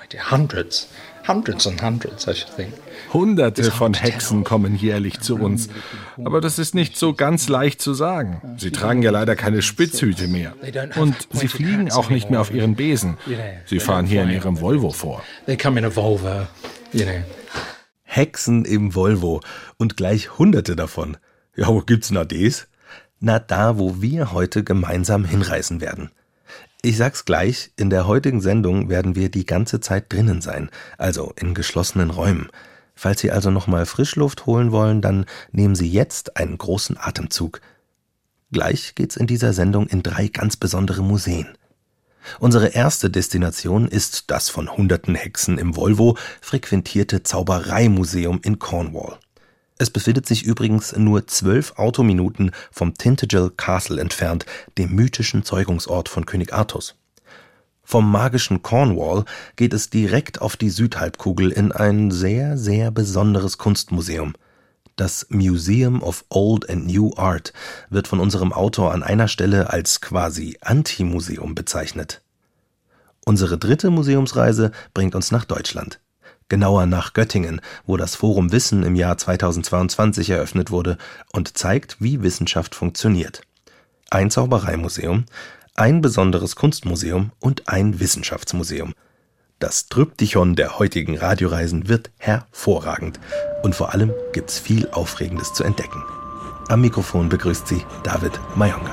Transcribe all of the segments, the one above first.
Hundreds and hundreds, I should think. Hunderte von Hexen kommen jährlich zu uns. Aber das ist nicht so ganz leicht zu sagen. Sie tragen ja leider keine Spitzhüte mehr. Und sie fliegen auch nicht mehr auf ihren Besen. Sie fahren hier in ihrem Volvo vor. They come in a Volvo, you know. Hexen im Volvo und gleich Hunderte davon. Ja, wo gibt's denn das? Na, da, wo wir heute gemeinsam hinreisen werden. Ich sag's gleich, in der heutigen Sendung werden wir die ganze Zeit drinnen sein, also in geschlossenen Räumen. Falls Sie also nochmal Frischluft holen wollen, dann nehmen Sie jetzt einen großen Atemzug. Gleich geht's in dieser Sendung in 3 ganz besondere Museen. Unsere erste Destination ist das von hunderten Hexen im Volvo frequentierte Zaubereimuseum in Cornwall. Es befindet sich übrigens nur 12 Autominuten vom Tintagel Castle entfernt, dem mythischen Zeugungsort von König Artus. Vom magischen Cornwall geht es direkt auf die Südhalbkugel in ein sehr, sehr besonderes Kunstmuseum. Das Museum of Old and New Art wird von unserem Autor an einer Stelle als quasi Anti-Museum bezeichnet. Unsere 3. Museumsreise bringt uns nach Deutschland. Genauer nach Göttingen, wo das Forum Wissen im Jahr 2022 eröffnet wurde und zeigt, wie Wissenschaft funktioniert. Ein Zaubereimuseum, ein besonderes Kunstmuseum und ein Wissenschaftsmuseum. Das Tryptychon der heutigen Radioreisen wird hervorragend. Und vor allem gibt's viel Aufregendes zu entdecken. Am Mikrofon begrüßt Sie David Mayonga.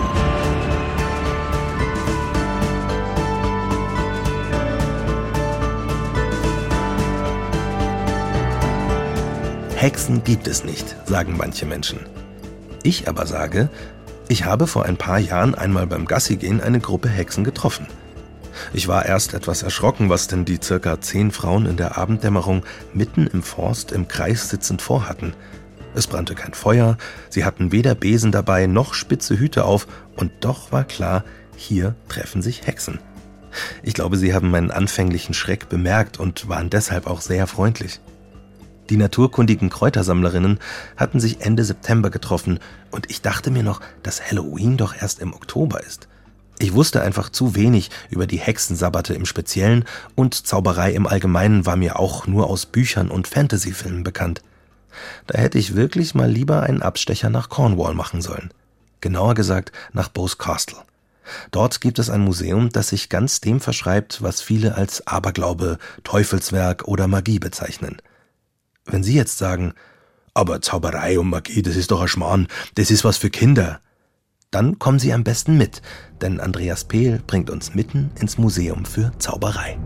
Hexen gibt es nicht, sagen manche Menschen. Ich aber sage, ich habe vor ein paar Jahren einmal beim Gassigehen eine Gruppe Hexen getroffen. Ich war erst etwas erschrocken, was denn die circa 10 Frauen in der Abenddämmerung mitten im Forst im Kreis sitzend vorhatten. Es brannte kein Feuer, sie hatten weder Besen dabei noch spitze Hüte auf und doch war klar, hier treffen sich Hexen. Ich glaube, sie haben meinen anfänglichen Schreck bemerkt und waren deshalb auch sehr freundlich. Die naturkundigen Kräutersammlerinnen hatten sich Ende September getroffen und ich dachte mir noch, dass Halloween doch erst im Oktober ist. Ich wusste einfach zu wenig über die Hexensabbate im Speziellen und Zauberei im Allgemeinen war mir auch nur aus Büchern und Fantasyfilmen bekannt. Da hätte ich wirklich mal lieber einen Abstecher nach Cornwall machen sollen. Genauer gesagt nach Bowes Castle. Dort gibt es ein Museum, das sich ganz dem verschreibt, was viele als Aberglaube, Teufelswerk oder Magie bezeichnen. Wenn Sie jetzt sagen, aber Zauberei und Magie, das ist doch ein Schmarrn, das ist was für Kinder, dann kommen Sie am besten mit, denn Andreas Pehl bringt uns mitten ins Museum für Zauberei.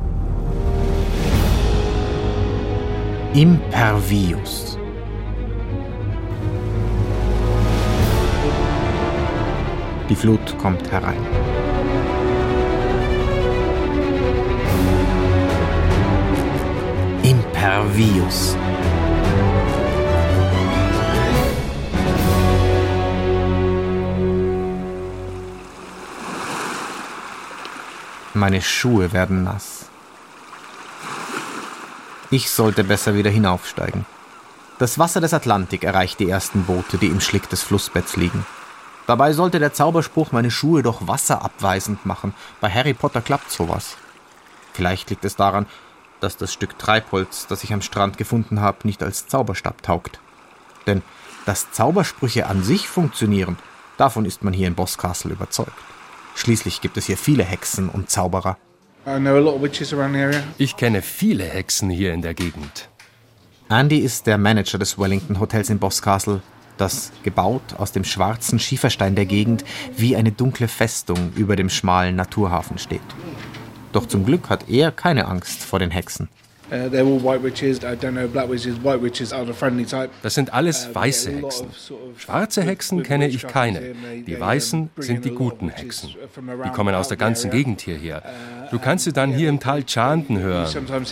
Impervius. Die Flut kommt herein. Impervius. Meine Schuhe werden nass. Ich sollte besser wieder hinaufsteigen. Das Wasser des Atlantik erreicht die ersten Boote, die im Schlick des Flussbetts liegen. Dabei sollte der Zauberspruch meine Schuhe doch wasserabweisend machen. Bei Harry Potter klappt sowas. Vielleicht liegt es daran, dass das Stück Treibholz, das ich am Strand gefunden habe, nicht als Zauberstab taugt. Denn dass Zaubersprüche an sich funktionieren, davon ist man hier in Bowes Castle überzeugt. Schließlich gibt es hier viele Hexen und Zauberer. Ich kenne viele Hexen hier in der Gegend. Andy ist der Manager des Wellington Hotels in Bowes Castle, das, gebaut aus dem schwarzen Schieferstein der Gegend, wie eine dunkle Festung über dem schmalen Naturhafen steht. Doch zum Glück hat er keine Angst vor den Hexen. Das sind alles weiße Hexen. Schwarze Hexen kenne ich keine. Die weißen sind die guten Hexen. Die kommen aus der ganzen Gegend hierher. Du kannst sie dann hier im Tal chanten hören.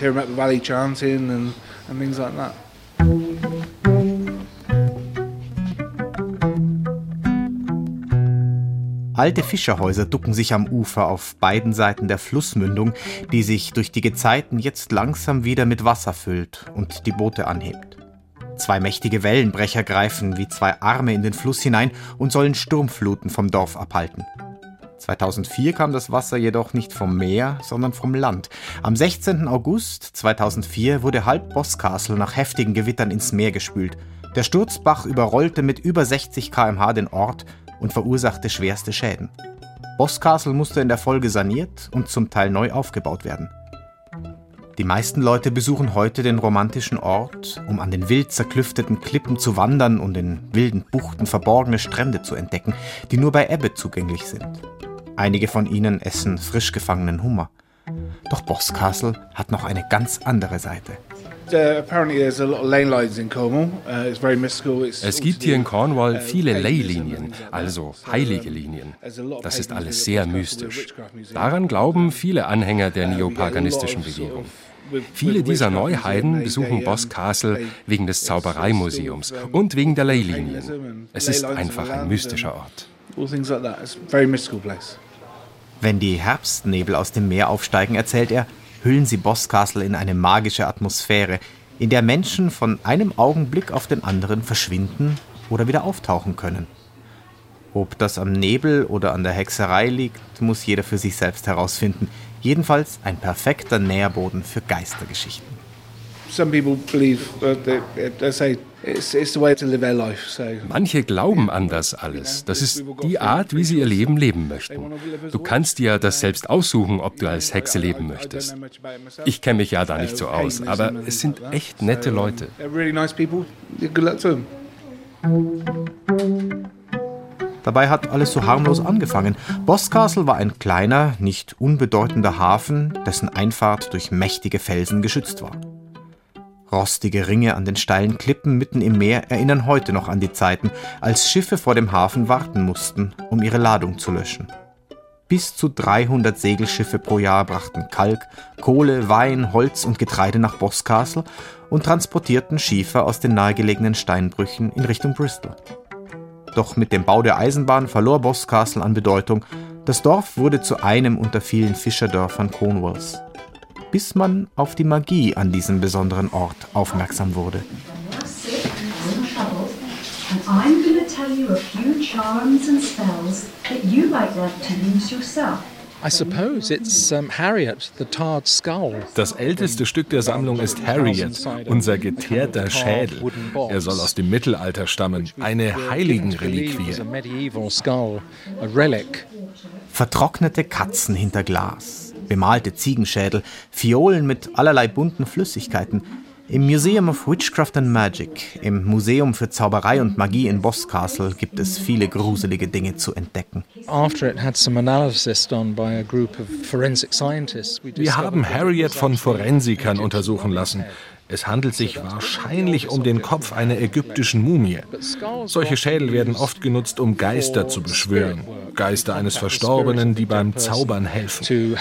Alte Fischerhäuser ducken sich am Ufer auf beiden Seiten der Flussmündung, die sich durch die Gezeiten jetzt langsam wieder mit Wasser füllt und die Boote anhebt. 2 mächtige Wellenbrecher greifen wie 2 Arme in den Fluss hinein und sollen Sturmfluten vom Dorf abhalten. 2004 kam das Wasser jedoch nicht vom Meer, sondern vom Land. Am 16. August 2004 wurde halb Boscastle nach heftigen Gewittern ins Meer gespült. Der Sturzbach überrollte mit über 60 km/h den Ort und verursachte schwerste Schäden. Boscastle musste in der Folge saniert und zum Teil neu aufgebaut werden. Die meisten Leute besuchen heute den romantischen Ort, um an den wild zerklüfteten Klippen zu wandern und in wilden Buchten verborgene Strände zu entdecken, die nur bei Ebbe zugänglich sind. Einige von ihnen essen frisch gefangenen Hummer. Doch Boscastle hat noch eine ganz andere Seite. Es gibt hier in Cornwall viele Leylinien, also heilige Linien. Das ist alles sehr mystisch. Daran glauben viele Anhänger der neopaganistischen Bewegung. Viele dieser Neuheiden besuchen Boscastle wegen des Zaubereimuseums und wegen der Leylinien. Es ist einfach ein mystischer Ort. Wenn die Herbstnebel aus dem Meer aufsteigen, erzählt er, hüllen sie Boscastle in eine magische Atmosphäre, in der Menschen von einem Augenblick auf den anderen verschwinden oder wieder auftauchen können. Ob das am Nebel oder an der Hexerei liegt, muss jeder für sich selbst herausfinden. Jedenfalls ein perfekter Nährboden für Geistergeschichten. Manche glauben an das alles. Das ist die Art, wie sie ihr Leben leben möchten. Du kannst dir das selbst aussuchen, ob du als Hexe leben möchtest. Ich kenne mich ja da nicht so aus, aber es sind echt nette Leute. Dabei hat alles so harmlos angefangen. Boscastle war ein kleiner, nicht unbedeutender Hafen, dessen Einfahrt durch mächtige Felsen geschützt war. Rostige Ringe an den steilen Klippen mitten im Meer erinnern heute noch an die Zeiten, als Schiffe vor dem Hafen warten mussten, um ihre Ladung zu löschen. Bis zu 300 Segelschiffe pro Jahr brachten Kalk, Kohle, Wein, Holz und Getreide nach Boscastle und transportierten Schiefer aus den nahegelegenen Steinbrüchen in Richtung Bristol. Doch mit dem Bau der Eisenbahn verlor Boscastle an Bedeutung. Das Dorf wurde zu einem unter vielen Fischerdörfern Cornwalls. Bis man auf die Magie an diesem besonderen Ort aufmerksam wurde. Das älteste Stück der Sammlung ist Harriet, unser geteerter Schädel. Er soll aus dem Mittelalter stammen, eine Heiligenreliquie. Vertrocknete Katzen hinter Glas, bemalte Ziegenschädel, Fiolen mit allerlei bunten Flüssigkeiten. Im Museum of Witchcraft and Magic, im Museum für Zauberei und Magie in Boscastle, gibt es viele gruselige Dinge zu entdecken. Wir haben Harriet von Forensikern untersuchen lassen. Es handelt sich wahrscheinlich um den Kopf einer ägyptischen Mumie. Solche Schädel werden oft genutzt, um Geister zu beschwören. Geister eines Verstorbenen, die beim Zaubern helfen.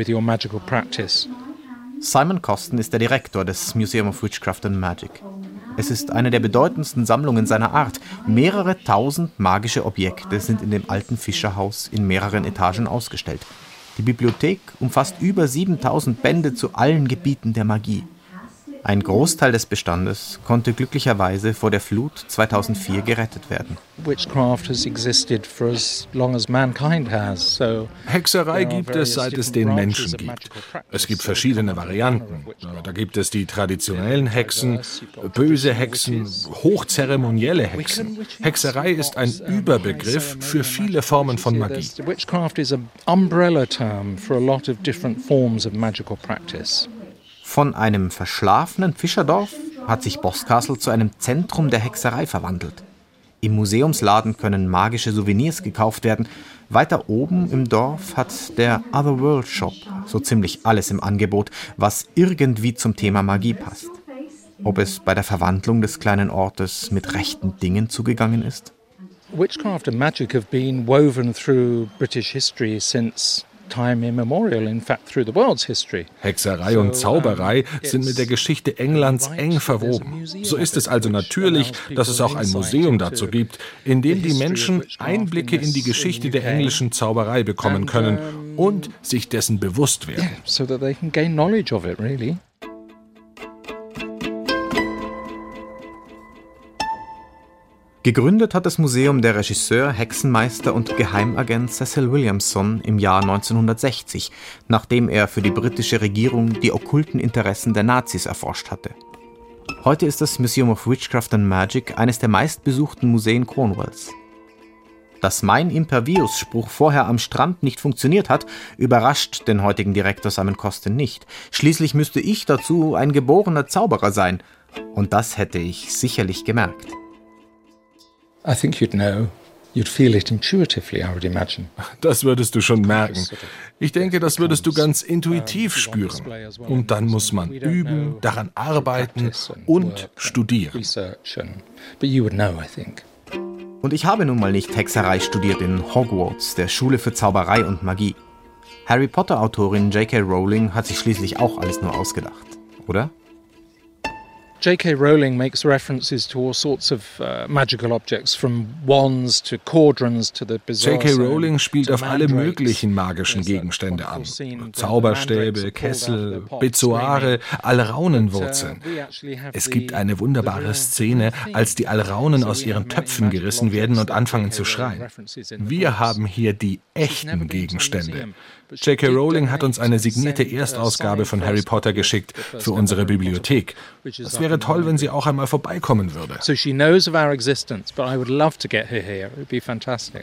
Simon Coston ist der Direktor des Museum of Witchcraft and Magic. Es ist eine der bedeutendsten Sammlungen seiner Art. Mehrere tausend magische Objekte sind in dem alten Fischerhaus in mehreren Etagen ausgestellt. Die Bibliothek umfasst über 7000 Bände zu allen Gebieten der Magie. Ein Großteil des Bestandes konnte glücklicherweise vor der Flut 2004 gerettet werden. Hexerei gibt es, seit es den Menschen gibt. Es gibt verschiedene Varianten. Da gibt es die traditionellen Hexen, böse Hexen, hochzeremonielle Hexen. Hexerei ist ein Überbegriff für viele Formen von Magie. Von einem verschlafenen Fischerdorf hat sich Boscastle zu einem Zentrum der Hexerei verwandelt. Im Museumsladen können magische Souvenirs gekauft werden. Weiter oben im Dorf hat der Otherworld Shop so ziemlich alles im Angebot, was irgendwie zum Thema Magie passt. Ob es bei der Verwandlung des kleinen Ortes mit rechten Dingen zugegangen ist? Witchcraft and magic have been woven through British history since time immemorial, in fact through the world's history. Hexerei und Zauberei sind mit der Geschichte Englands eng verwoben. So ist es also natürlich, dass es auch ein Museum dazu gibt, in dem die Menschen Einblicke in die Geschichte der englischen Zauberei bekommen können und sich dessen bewusst werden. So that they can gain knowledge of it, really. Gegründet hat das Museum der Regisseur, Hexenmeister und Geheimagent Cecil Williamson im Jahr 1960, nachdem er für die britische Regierung die okkulten Interessen der Nazis erforscht hatte. Heute ist das Museum of Witchcraft and Magic eines der meistbesuchten Museen Cornwalls. Dass mein Impervius-Spruch vorher am Strand nicht funktioniert hat, überrascht den heutigen Direktor Simon Costin nicht. Schließlich müsste ich dazu ein geborener Zauberer sein. Und das hätte ich sicherlich gemerkt. I think you'd know. You'd feel it intuitively, I would imagine. Das würdest du schon merken. Ich denke, das würdest du ganz intuitiv spüren. Und dann muss man üben, daran arbeiten und studieren. But you would know, I think. Und ich habe nun mal nicht Hexerei studiert in Hogwarts, der Schule für Zauberei und Magie. Harry Potter-Autorin J.K. Rowling hat sich schließlich auch alles nur ausgedacht, oder? J.K. Rowling makes references to all sorts of magical objects, from wands to cauldrons to the bizarre. J.K. Rowling spielt auf alle möglichen magischen Gegenstände an. Zauberstäbe, Kessel, Bezoare, Alraunenwurzeln. Es gibt eine wunderbare Szene, als die Alraunen aus ihren Töpfen gerissen werden und anfangen zu schreien. Wir haben hier die echten Gegenstände. J.K. Rowling hat uns eine signierte Erstausgabe von Harry Potter geschickt für unsere Bibliothek. Es wäre toll, wenn sie auch einmal vorbeikommen würde. So she knows of our existence, but I would love to get her here. It would be fantastic.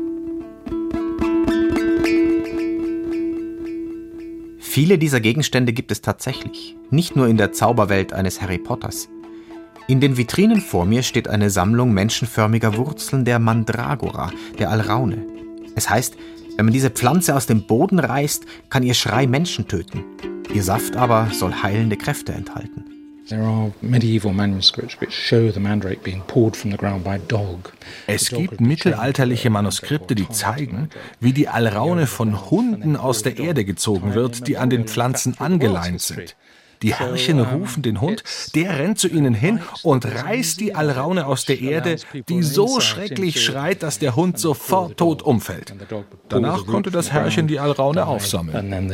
Viele dieser Gegenstände gibt es tatsächlich, nicht nur in der Zauberwelt eines Harry Potters. In den Vitrinen vor mir steht eine Sammlung menschenförmiger Wurzeln der Mandragora, der Alraune. Es heißt, wenn man diese Pflanze aus dem Boden reißt, kann ihr Schrei Menschen töten. Ihr Saft aber soll heilende Kräfte enthalten. Es gibt mittelalterliche Manuskripte, die zeigen, wie die Alraune von Hunden aus der Erde gezogen wird, die an den Pflanzen angeleint sind. Die Herrchen rufen den Hund, der rennt zu ihnen hin und reißt die Alraune aus der Erde, die so schrecklich schreit, dass der Hund sofort tot umfällt. Danach konnte das Herrchen die Alraune aufsammeln.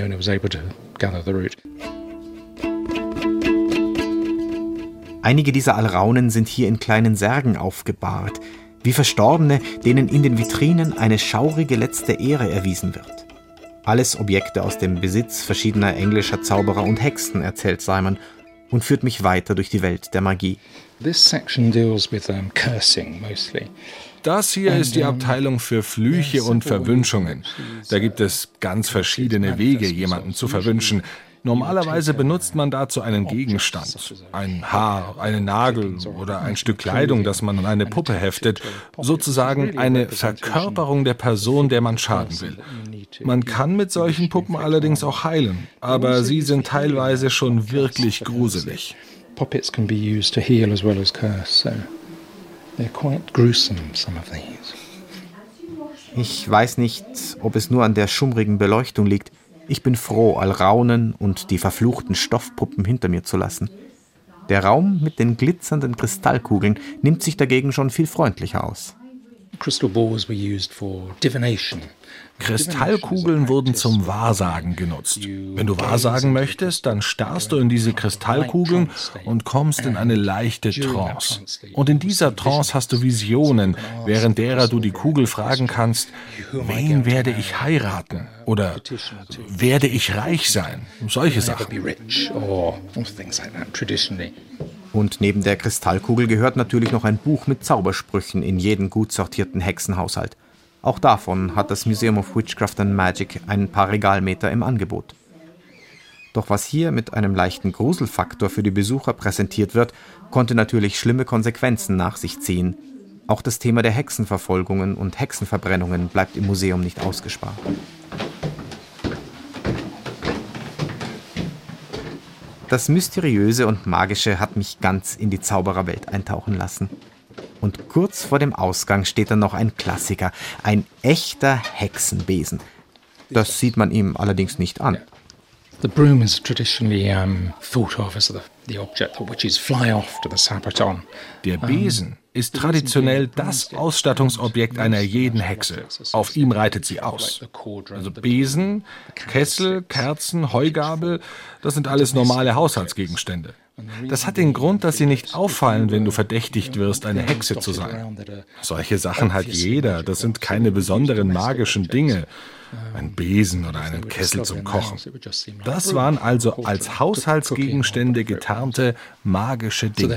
Einige dieser Alraunen sind hier in kleinen Särgen aufgebahrt, wie Verstorbene, denen in den Vitrinen eine schaurige letzte Ehre erwiesen wird. Alles Objekte aus dem Besitz verschiedener englischer Zauberer und Hexen, erzählt Simon und führt mich weiter durch die Welt der Magie. This section deals with cursing mostly. Das hier ist die Abteilung für Flüche und Verwünschungen. Da gibt es ganz verschiedene Wege, jemanden zu verwünschen. Normalerweise benutzt man dazu einen Gegenstand, ein Haar, einen Nagel oder ein Stück Kleidung, das man an eine Puppe heftet, sozusagen eine Verkörperung der Person, der man schaden will. Man kann mit solchen Puppen allerdings auch heilen, aber sie sind teilweise schon wirklich gruselig. Puppets can be used to heal as well as curse, so they're quite gruesome, some of these. Ich weiß nicht, ob es nur an der schummrigen Beleuchtung liegt. Ich bin froh, Alraunen und die verfluchten Stoffpuppen hinter mir zu lassen. Der Raum mit den glitzernden Kristallkugeln nimmt sich dagegen schon viel freundlicher aus. Crystal balls were used for divination. Kristallkugeln wurden zum Wahrsagen genutzt. Wenn du wahrsagen möchtest, dann starrst du in diese Kristallkugeln und kommst in eine leichte Trance. Und in dieser Trance hast du Visionen, während derer du die Kugel fragen kannst, wen werde ich heiraten? Oder werde ich reich sein? Solche Sachen. Und neben der Kristallkugel gehört natürlich noch ein Buch mit Zaubersprüchen in jeden gut sortierten Hexenhaushalt. Auch davon hat das Museum of Witchcraft and Magic ein paar Regalmeter im Angebot. Doch was hier mit einem leichten Gruselfaktor für die Besucher präsentiert wird, konnte natürlich schlimme Konsequenzen nach sich ziehen. Auch das Thema der Hexenverfolgungen und Hexenverbrennungen bleibt im Museum nicht ausgespart. Das Mysteriöse und Magische hat mich ganz in die Zaubererwelt eintauchen lassen. Und kurz vor dem Ausgang steht dann noch ein Klassiker, ein echter Hexenbesen. Das sieht man ihm allerdings nicht an. The broom is traditionally thought of as the object that witches fly off to the sabbat on. Der Besen ist traditionell das Ausstattungsobjekt einer jeden Hexe. Auf ihm reitet sie aus. Also Besen, Kessel, Kerzen, Heugabel, das sind alles normale Haushaltsgegenstände. Das hat den Grund, dass sie nicht auffallen, wenn du verdächtigt wirst, eine Hexe zu sein. Solche Sachen hat jeder, das sind keine besonderen magischen Dinge. Ein Besen oder einen Kessel zum Kochen. Das waren also als Haushaltsgegenstände getarnte magische Dinge.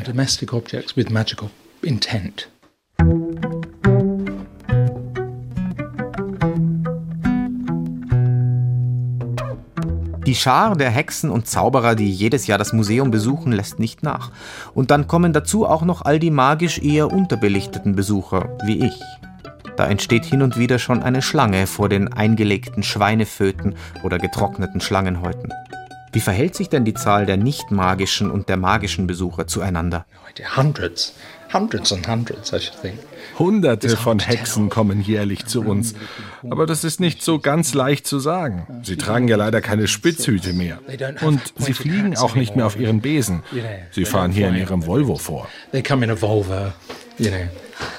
Die Schar der Hexen und Zauberer, die jedes Jahr das Museum besuchen, lässt nicht nach. Und dann kommen dazu auch noch all die magisch eher unterbelichteten Besucher, wie ich. Da entsteht hin und wieder schon eine Schlange vor den eingelegten Schweineföten oder getrockneten Schlangenhäuten. Wie verhält sich denn die Zahl der nicht-magischen und der magischen Besucher zueinander? Hundreds and hundreds, I should think. Hunderte von Hexen kommen jährlich zu uns. Aber das ist nicht so ganz leicht zu sagen. Sie tragen ja leider keine Spitzhüte mehr. Und sie fliegen auch nicht mehr auf ihren Besen. Sie fahren hier in ihrem Volvo vor. They come in a Volvo, you know.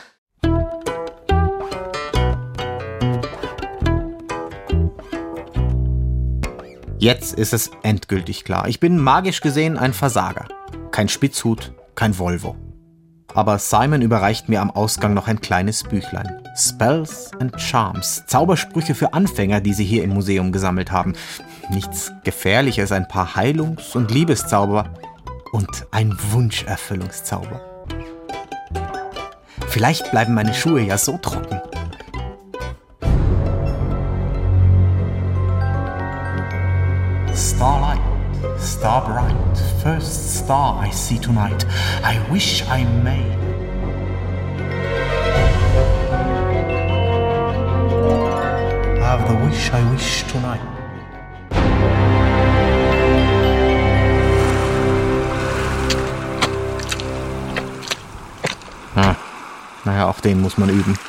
Jetzt ist es endgültig klar. Ich bin magisch gesehen ein Versager. Kein Spitzhut, kein Volvo. Aber Simon überreicht mir am Ausgang noch ein kleines Büchlein. Spells and Charms. Zaubersprüche für Anfänger, die sie hier im Museum gesammelt haben. Nichts Gefährliches, ein paar Heilungs- und Liebeszauber. Und ein Wunscherfüllungszauber. Vielleicht bleiben meine Schuhe ja so trocken. Starlight, star bright, first star I see tonight. I wish I may. Have the wish I wish tonight. Naja, auch den muss man üben.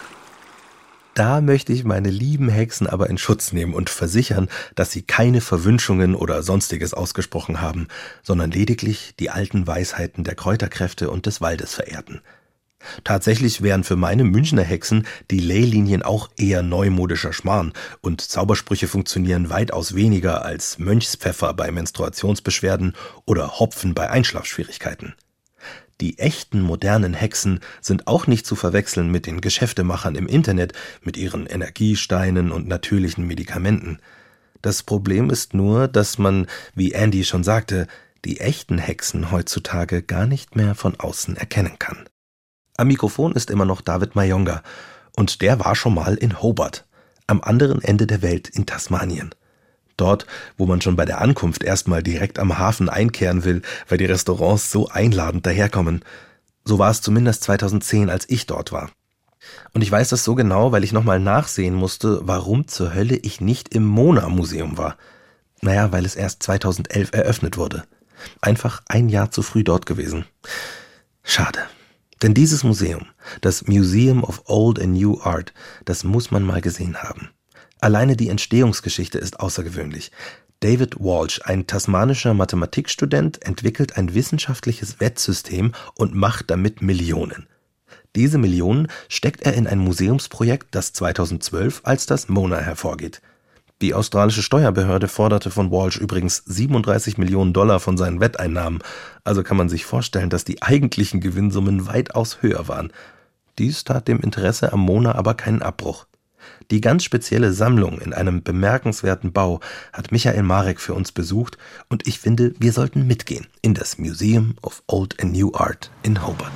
Da möchte ich meine lieben Hexen aber in Schutz nehmen und versichern, dass sie keine Verwünschungen oder Sonstiges ausgesprochen haben, sondern lediglich die alten Weisheiten der Kräuterkräfte und des Waldes verehrten. Tatsächlich wären für meine Münchner Hexen die Leylinien auch eher neumodischer Schmarrn und Zaubersprüche funktionieren weitaus weniger als Mönchspfeffer bei Menstruationsbeschwerden oder Hopfen bei Einschlafschwierigkeiten. Die echten modernen Hexen sind auch nicht zu verwechseln mit den Geschäftemachern im Internet mit ihren Energiesteinen und natürlichen Medikamenten. Das Problem ist nur, dass man, wie Andy schon sagte, die echten Hexen heutzutage gar nicht mehr von außen erkennen kann. Am Mikrofon ist immer noch David Mayonga und der war schon mal in Hobart, am anderen Ende der Welt in Tasmanien. Dort, wo man schon bei der Ankunft erstmal direkt am Hafen einkehren will, weil die Restaurants so einladend daherkommen. So war es zumindest 2010, als ich dort war. Und ich weiß das so genau, weil ich nochmal nachsehen musste, warum zur Hölle ich nicht im Mona-Museum war. Naja, weil es erst 2011 eröffnet wurde. Einfach ein Jahr zu früh dort gewesen. Schade. Denn dieses Museum, das Museum of Old and New Art, das muss man mal gesehen haben. Alleine die Entstehungsgeschichte ist außergewöhnlich. David Walsh, ein tasmanischer Mathematikstudent, entwickelt ein wissenschaftliches Wettsystem und macht damit Millionen. Diese Millionen steckt er in ein Museumsprojekt, das 2012 als das Mona hervorgeht. Die australische Steuerbehörde forderte von Walsh übrigens $37 Millionen von seinen Wetteinnahmen, also kann man sich vorstellen, dass die eigentlichen Gewinnsummen weitaus höher waren. Dies tat dem Interesse am Mona aber keinen Abbruch. Die ganz spezielle Sammlung in einem bemerkenswerten Bau hat Michael Marek für uns besucht und ich finde, wir sollten mitgehen in das Museum of Old and New Art in Hobart.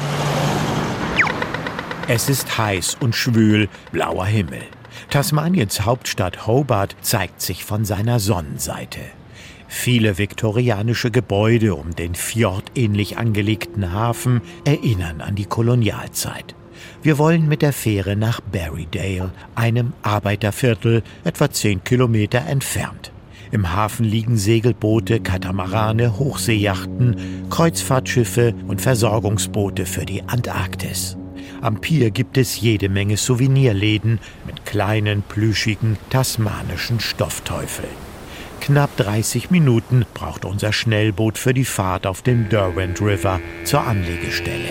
Es ist heiß und schwül, blauer Himmel. Tasmaniens Hauptstadt Hobart zeigt sich von seiner Sonnenseite. Viele viktorianische Gebäude um den fjordähnlich angelegten Hafen erinnern an die Kolonialzeit. Wir wollen mit der Fähre nach Berrydale, einem Arbeiterviertel, etwa 10 Kilometer entfernt. Im Hafen liegen Segelboote, Katamarane, Hochseejachten, Kreuzfahrtschiffe und Versorgungsboote für die Antarktis. Am Pier gibt es jede Menge Souvenirläden mit kleinen, plüschigen, tasmanischen Stoffteufeln. Knapp 30 Minuten braucht unser Schnellboot für die Fahrt auf dem Derwent River zur Anlegestelle.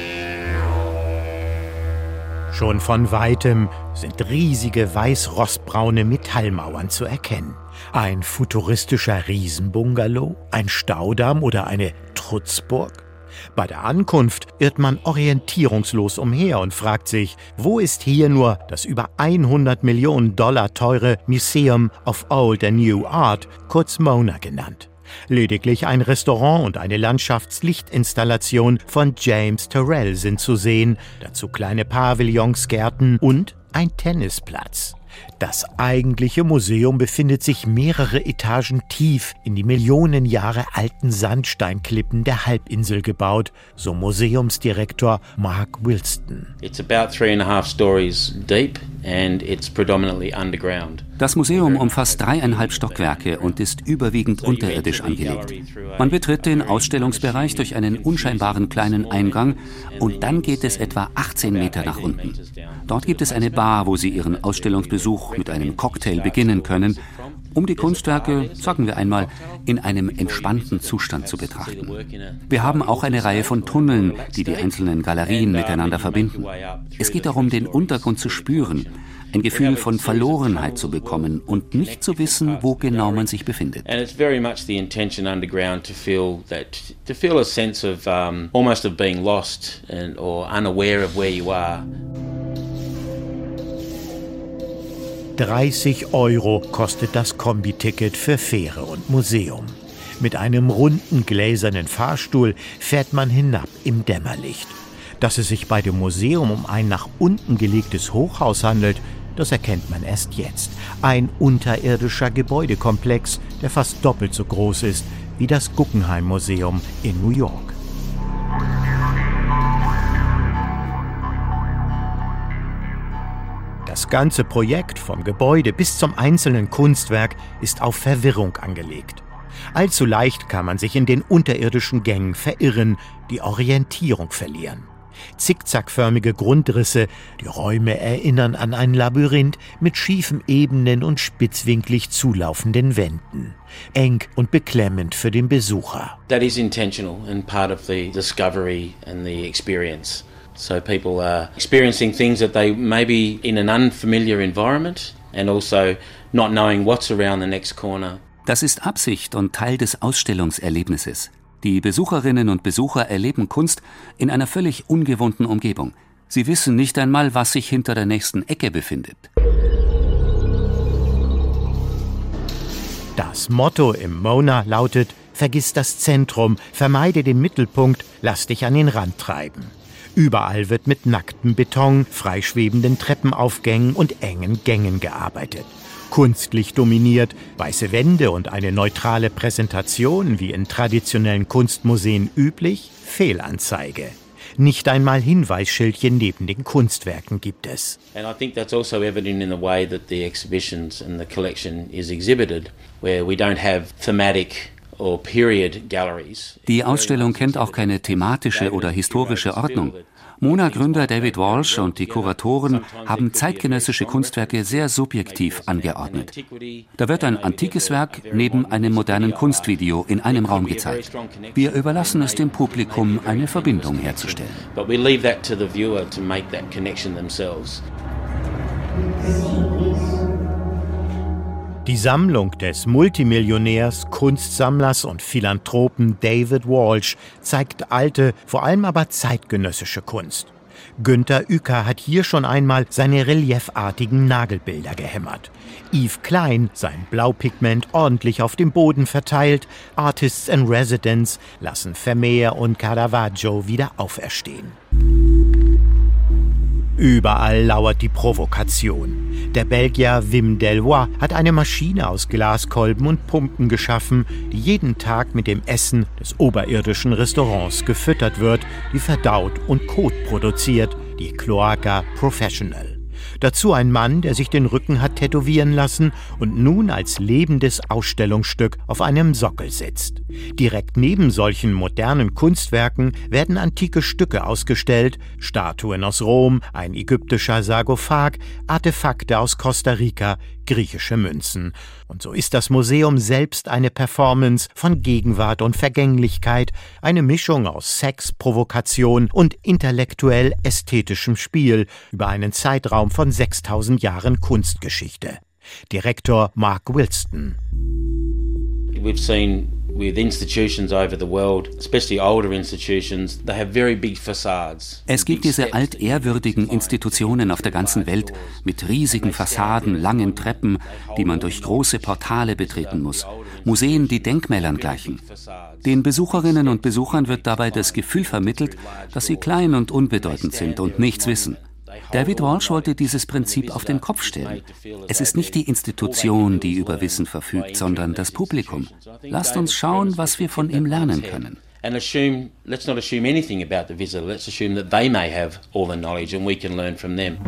Schon von Weitem sind riesige weiß-rostbraune Metallmauern zu erkennen. Ein futuristischer Riesenbungalow, ein Staudamm oder eine Trutzburg? Bei der Ankunft irrt man orientierungslos umher und fragt sich, wo ist hier nur das über 100 Millionen Dollar teure Museum of Old and New Art, kurz MoNA genannt. Lediglich ein Restaurant und eine Landschaftslichtinstallation von James Turrell sind zu sehen, dazu kleine Pavillons, Gärten und ein Tennisplatz. Das eigentliche Museum befindet sich mehrere Etagen tief in die Millionen Jahre alten Sandsteinklippen der Halbinsel gebaut, so Museumsdirektor Mark Wilston. It's about 3.5 stories deep and it's predominantly underground. Das Museum umfasst 3,5 Stockwerke und ist überwiegend unterirdisch angelegt. Man betritt den Ausstellungsbereich durch einen unscheinbaren kleinen Eingang und dann geht es etwa 18 Meter nach unten. Dort gibt es eine Bar, wo Sie Ihren Ausstellungsbesuch mit einem Cocktail beginnen können, um die Kunstwerke, sagen wir einmal, in einem entspannten Zustand zu betrachten. Wir haben auch eine Reihe von Tunneln, die die einzelnen Galerien miteinander verbinden. Es geht darum, den Untergrund zu spüren, ein Gefühl von Verlorenheit zu bekommen und nicht zu wissen, wo genau man sich befindet. And it's very much the intention underground to feel a sense of almost of being lost or unaware of where you are. 30 € kostet das Kombiticket für Fähre und Museum. Mit einem runden gläsernen Fahrstuhl fährt man hinab im Dämmerlicht. Dass es sich bei dem Museum um ein nach unten gelegtes Hochhaus handelt, das erkennt man erst jetzt. Ein unterirdischer Gebäudekomplex, der fast doppelt so groß ist wie das Guggenheim Museum in New York. Das ganze Projekt, vom Gebäude bis zum einzelnen Kunstwerk, ist auf Verwirrung angelegt. Allzu leicht kann man sich in den unterirdischen Gängen verirren, die Orientierung verlieren. Zickzackförmige Grundrisse, die Räume erinnern an ein Labyrinth mit schiefen Ebenen und spitzwinklig zulaufenden Wänden. Eng und beklemmend für den Besucher. That is intentional and part of the discovery and the experience. So people are experiencing things that they may be in an unfamiliar environment and also not knowing what's around the next corner. Das ist Absicht und Teil des Ausstellungserlebnisses. Die Besucherinnen und Besucher erleben Kunst in einer völlig ungewohnten Umgebung. Sie wissen nicht einmal, was sich hinter der nächsten Ecke befindet. Das Motto im MoNA lautet: Vergiss das Zentrum, vermeide den Mittelpunkt, lass dich an den Rand treiben. Überall wird mit nacktem Beton, freischwebenden Treppenaufgängen und engen Gängen gearbeitet. Kunstlich dominiert, weiße Wände und eine neutrale Präsentation, wie in traditionellen Kunstmuseen üblich, Fehlanzeige. Nicht einmal Hinweisschildchen neben den Kunstwerken gibt es. And I think that's also evident in the way that the exhibitions and the collection is exhibited, where we don't have thematic or period galleries. Die Ausstellung kennt auch keine thematische oder historische Ordnung. MoNA-Gründer David Walsh und die Kuratoren haben zeitgenössische Kunstwerke sehr subjektiv angeordnet. Da wird ein antikes Werk neben einem modernen Kunstvideo in einem Raum gezeigt. Wir überlassen es dem Publikum, eine Verbindung herzustellen. But we leave that to the viewer to make that connection themselves. Die Sammlung des Multimillionärs, Kunstsammlers und Philanthropen David Walsh zeigt alte, vor allem aber zeitgenössische Kunst. Günter Uecker hat hier schon einmal seine reliefartigen Nagelbilder gehämmert. Yves Klein sein Blaupigment ordentlich auf dem Boden verteilt. Artists in Residence lassen Vermeer und Caravaggio wieder auferstehen. Überall lauert die Provokation. Der Belgier Wim Deloy hat eine Maschine aus Glaskolben und Pumpen geschaffen, die jeden Tag mit dem Essen des oberirdischen Restaurants gefüttert wird, die verdaut und Kot produziert, die Cloaca Professional. Dazu ein Mann, der sich den Rücken hat tätowieren lassen und nun als lebendes Ausstellungsstück auf einem Sockel sitzt. Direkt neben solchen modernen Kunstwerken werden antike Stücke ausgestellt, Statuen aus Rom, ein ägyptischer Sarkophag, Artefakte aus Costa Rica, griechische Münzen. Und so ist das Museum selbst eine Performance von Gegenwart und Vergänglichkeit, eine Mischung aus Sex, Provokation und intellektuell-ästhetischem Spiel über einen Zeitraum von 6000 Jahren Kunstgeschichte. Direktor Mark Wilston. We've seen with institutions over the world, especially older institutions, they have very big facades. Es gibt diese altehrwürdigen Institutionen auf der ganzen Welt mit riesigen Fassaden, langen Treppen, die man durch große Portale betreten muss. Museen, die Denkmälern gleichen. Den Besucherinnen und Besuchern wird dabei das Gefühl vermittelt, dass sie klein und unbedeutend sind und nichts wissen. David Walsh wollte dieses Prinzip auf den Kopf stellen. Es ist nicht die Institution, die über Wissen verfügt, sondern das Publikum. Lasst uns schauen, was wir von ihm lernen können. Let's not assume anything about the visitor. Let's assume that they may have all the knowledge and we can learn from them.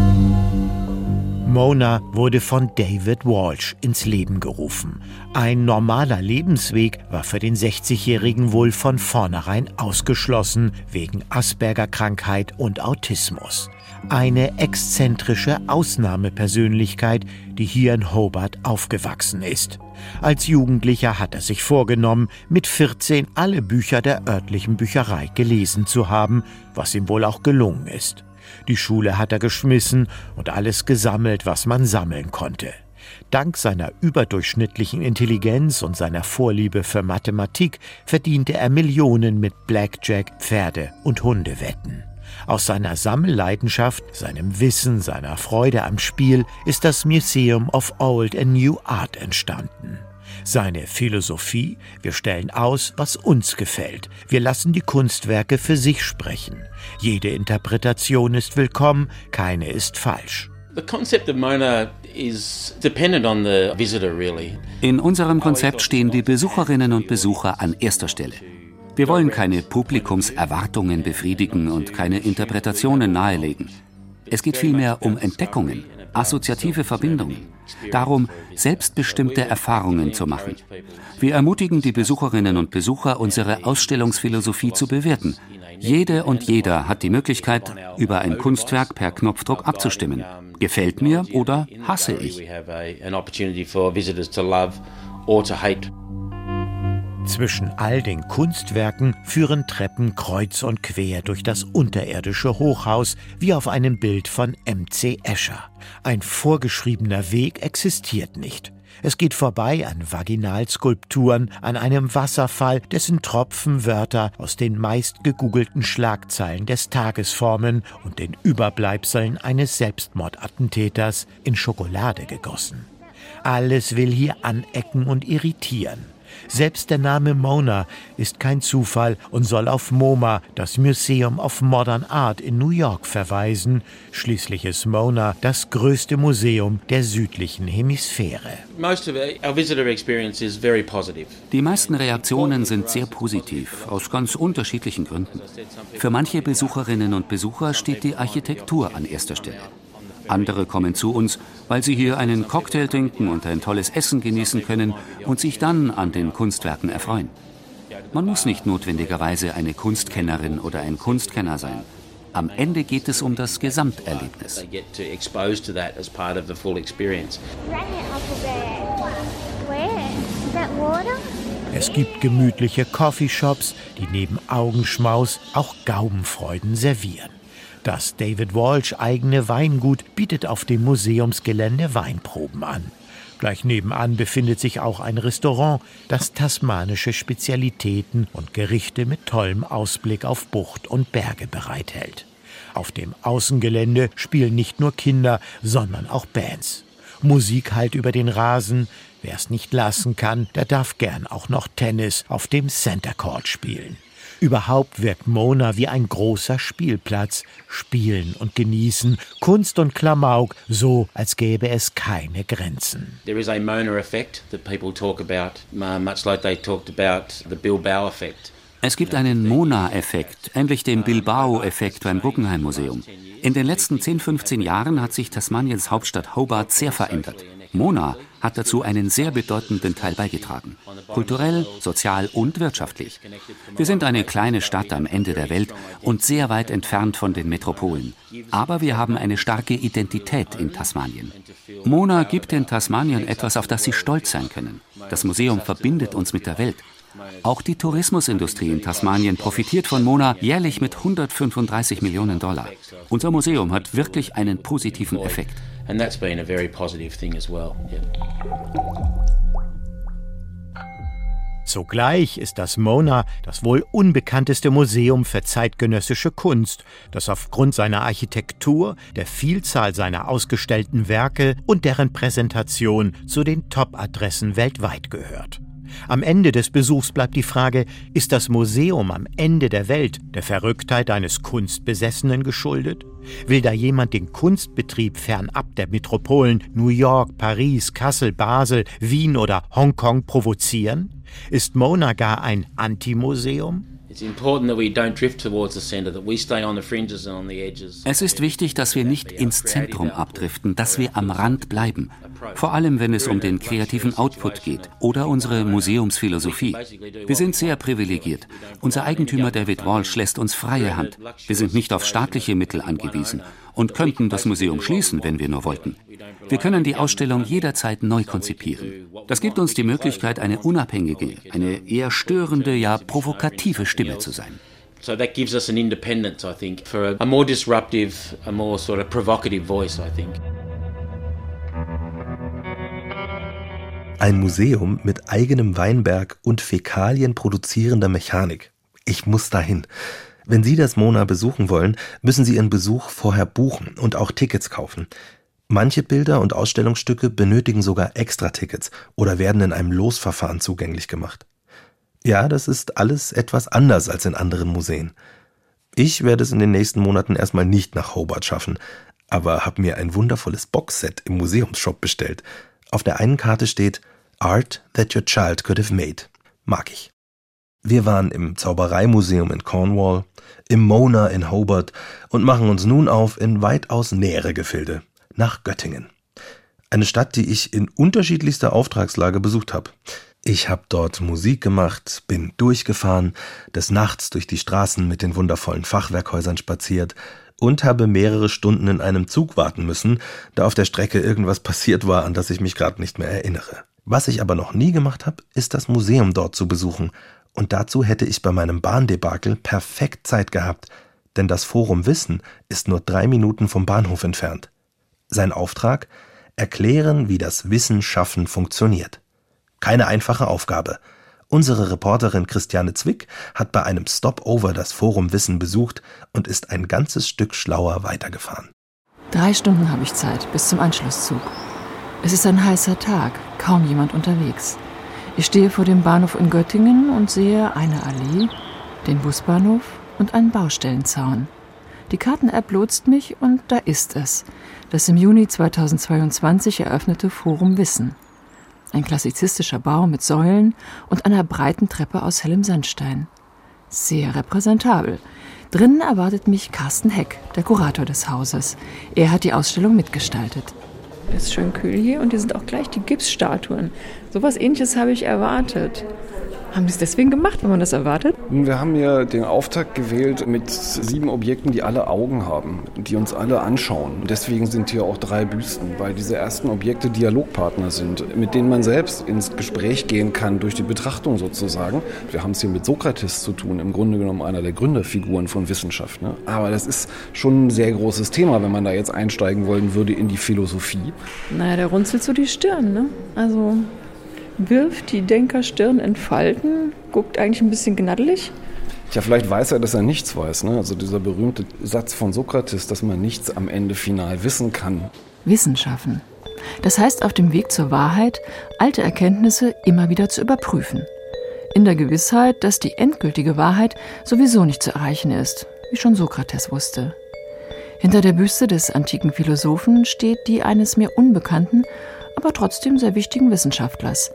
Mona wurde von David Walsh ins Leben gerufen. Ein normaler Lebensweg war für den 60-Jährigen wohl von vornherein ausgeschlossen, wegen Asperger-Krankheit und Autismus. Eine exzentrische Ausnahmepersönlichkeit, die hier in Hobart aufgewachsen ist. Als Jugendlicher hat er sich vorgenommen, mit 14 alle Bücher der örtlichen Bücherei gelesen zu haben, was ihm wohl auch gelungen ist. Die Schule hat er geschmissen und alles gesammelt, was man sammeln konnte. Dank seiner überdurchschnittlichen Intelligenz und seiner Vorliebe für Mathematik verdiente er Millionen mit Blackjack, Pferde- und Hundewetten. Aus seiner Sammelleidenschaft, seinem Wissen, seiner Freude am Spiel ist das Museum of Old and New Art entstanden. Seine Philosophie: Wir stellen aus, was uns gefällt. Wir lassen die Kunstwerke für sich sprechen. Jede Interpretation ist willkommen, keine ist falsch. In unserem Konzept stehen die Besucherinnen und Besucher an erster Stelle. Wir wollen keine Publikumserwartungen befriedigen und keine Interpretationen nahelegen. Es geht vielmehr um Entdeckungen, assoziative Verbindungen, darum, selbstbestimmte Erfahrungen zu machen. Wir ermutigen die Besucherinnen und Besucher, unsere Ausstellungsphilosophie zu bewerten. Jede und jeder hat die Möglichkeit, über ein Kunstwerk per Knopfdruck abzustimmen. Gefällt mir oder hasse ich? Zwischen all den Kunstwerken führen Treppen kreuz und quer durch das unterirdische Hochhaus, wie auf einem Bild von M.C. Escher. Ein vorgeschriebener Weg existiert nicht. Es geht vorbei an Vaginalskulpturen, an einem Wasserfall, dessen Tropfen Wörter aus den meist gegoogelten Schlagzeilen des Tages formen und den Überbleibseln eines Selbstmordattentäters in Schokolade gegossen. Alles will hier anecken und irritieren. Selbst der Name Mona ist kein Zufall und soll auf MoMA, das Museum of Modern Art in New York, verweisen. Schließlich ist Mona das größte Museum der südlichen Hemisphäre. Die meisten Reaktionen sind sehr positiv, aus ganz unterschiedlichen Gründen. Für manche Besucherinnen und Besucher steht die Architektur an erster Stelle. Andere kommen zu uns, weil sie hier einen Cocktail trinken und ein tolles Essen genießen können und sich dann an den Kunstwerken erfreuen. Man muss nicht notwendigerweise eine Kunstkennerin oder ein Kunstkenner sein. Am Ende geht es um das Gesamterlebnis. Es gibt gemütliche Coffeeshops, die neben Augenschmaus auch Gaumenfreuden servieren. Das David Walsh eigene Weingut bietet auf dem Museumsgelände Weinproben an. Gleich nebenan befindet sich auch ein Restaurant, das tasmanische Spezialitäten und Gerichte mit tollem Ausblick auf Bucht und Berge bereithält. Auf dem Außengelände spielen nicht nur Kinder, sondern auch Bands. Musik hallt über den Rasen. Wer es nicht lassen kann, der darf gern auch noch Tennis auf dem Center Court spielen. Überhaupt wirkt Mona wie ein großer Spielplatz. Spielen und genießen, Kunst und Klamauk, so als gäbe es keine Grenzen. There is a Mona effect that people talk about, much like they talked about the Bilbao effect. Es gibt einen Mona-Effekt, ähnlich dem Bilbao-Effekt beim Guggenheim-Museum. In den letzten 10, 15 Jahren hat sich Tasmaniens Hauptstadt Hobart sehr verändert. Mona hat dazu einen sehr bedeutenden Teil beigetragen. Kulturell, sozial und wirtschaftlich. Wir sind eine kleine Stadt am Ende der Welt und sehr weit entfernt von den Metropolen. Aber wir haben eine starke Identität in Tasmanien. Mona gibt den Tasmaniern etwas, auf das sie stolz sein können. Das Museum verbindet uns mit der Welt. Auch die Tourismusindustrie in Tasmanien profitiert von Mona jährlich mit $135 Millionen. Unser Museum hat wirklich einen positiven Effekt. And that's been a very positive thing as well. Yeah. Zugleich ist das Mona das wohl unbekannteste Museum für zeitgenössische Kunst, das aufgrund seiner Architektur, der Vielzahl seiner ausgestellten Werke und deren Präsentation zu den Top-Adressen weltweit gehört. Am Ende des Besuchs bleibt die Frage, ist das Museum am Ende der Welt der Verrücktheit eines Kunstbesessenen geschuldet? Will da jemand den Kunstbetrieb fernab der Metropolen New York, Paris, Kassel, Basel, Wien oder Hongkong provozieren? Ist Mona gar ein Antimuseum? Es ist wichtig, dass wir nicht ins Zentrum abdriften, dass wir am Rand bleiben. Vor allem, wenn es um den kreativen Output geht oder unsere Museumsphilosophie. Wir sind sehr privilegiert. Unser Eigentümer David Walsh lässt uns freie Hand. Wir sind nicht auf staatliche Mittel angewiesen und könnten das Museum schließen, wenn wir nur wollten. Wir können die Ausstellung jederzeit neu konzipieren. Das gibt uns die Möglichkeit, eine unabhängige, eine eher störende, ja provokative Stimme zu sein. So that gives us an independence, I think, for a more disruptive, a more sort of provocative voice, I think. Ein Museum mit eigenem Weinberg und Fäkalien produzierender Mechanik. Ich muss dahin. Wenn Sie das Mona besuchen wollen, müssen Sie Ihren Besuch vorher buchen und auch Tickets kaufen. Manche Bilder und Ausstellungsstücke benötigen sogar Extra-Tickets oder werden in einem Losverfahren zugänglich gemacht. Ja, das ist alles etwas anders als in anderen Museen. Ich werde es in den nächsten Monaten erstmal nicht nach Hobart schaffen, aber habe mir ein wundervolles Boxset im Museumsshop bestellt. Auf der einen Karte steht Art that your child could have made. Mag ich. Wir waren im Zaubereimuseum in Cornwall, im Mona in Hobart und machen uns nun auf in weitaus nähere Gefilde, nach Göttingen. Eine Stadt, die ich in unterschiedlichster Auftragslage besucht habe. Ich habe dort Musik gemacht, bin durchgefahren, des Nachts durch die Straßen mit den wundervollen Fachwerkhäusern spaziert und habe mehrere Stunden in einem Zug warten müssen, da auf der Strecke irgendwas passiert war, an das ich mich gerade nicht mehr erinnere. Was ich aber noch nie gemacht habe, ist das Museum dort zu besuchen. Und dazu hätte ich bei meinem Bahndebakel perfekt Zeit gehabt, denn das Forum Wissen ist nur 3 Minuten vom Bahnhof entfernt. Sein Auftrag? Erklären, wie das Wissenschaffen funktioniert. Keine einfache Aufgabe. Unsere Reporterin Christiane Zwick hat bei einem Stopover das Forum Wissen besucht und ist ein ganzes Stück schlauer weitergefahren. 3 Stunden habe ich Zeit, bis zum Anschlusszug. Es ist ein heißer Tag, kaum jemand unterwegs. Ich stehe vor dem Bahnhof in Göttingen und sehe eine Allee, den Busbahnhof und einen Baustellenzaun. Die Karten-App lotst mich und da ist es, das im Juni 2022 eröffnete Forum Wissen. Ein klassizistischer Bau mit Säulen und einer breiten Treppe aus hellem Sandstein. Sehr repräsentabel. Drinnen erwartet mich Carsten Heck, der Kurator des Hauses. Er hat die Ausstellung mitgestaltet. Es ist schön kühl hier und hier sind auch gleich die Gipsstatuen. So was Ähnliches habe ich erwartet. Haben Sie es deswegen gemacht, wenn man das erwartet? Wir haben ja den Auftakt gewählt mit 7 Objekten, die alle Augen haben, die uns alle anschauen. Deswegen sind hier auch 3 Büsten, weil diese ersten Objekte Dialogpartner sind, mit denen man selbst ins Gespräch gehen kann, durch die Betrachtung sozusagen. Wir haben es hier mit Sokrates zu tun, im Grunde genommen einer der Gründerfiguren von Wissenschaft. Ne? Aber das ist schon ein sehr großes Thema, wenn man da jetzt einsteigen wollen würde in die Philosophie. Naja, der runzelt so die Stirn, ne? Also wirft die Denkerstirn in Falten, guckt eigentlich ein bisschen gnaddelig. Ja, vielleicht weiß er, dass er nichts weiß. Ne? Also dieser berühmte Satz von Sokrates, dass man nichts am Ende final wissen kann. Wissenschaften. Das heißt, auf dem Weg zur Wahrheit alte Erkenntnisse immer wieder zu überprüfen. In der Gewissheit, dass die endgültige Wahrheit sowieso nicht zu erreichen ist, wie schon Sokrates wusste. Hinter der Büste des antiken Philosophen steht die eines mir unbekannten, aber trotzdem sehr wichtigen Wissenschaftlers,